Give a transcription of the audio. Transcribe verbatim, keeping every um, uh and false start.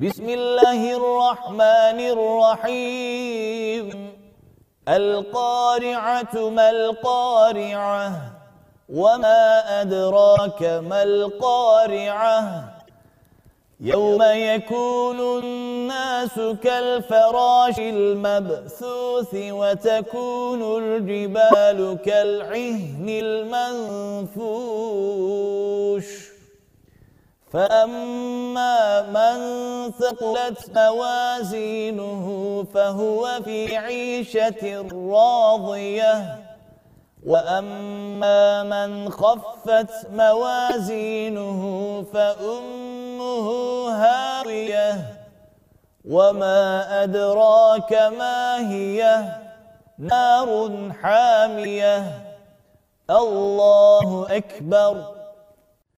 بسم الله الرحمن الرحيم القارعة ما القارعة وما أدراك ما القارعة يوم يكون الناس كالفراش المبثوث وتكون الجبال كالعهن المنفوش فأما من ثقلت موازينه فهو في عيشة راضية وأما من خفت موازينه فأمه هاوية وما أدراك ما هي نار حامية الله أكبر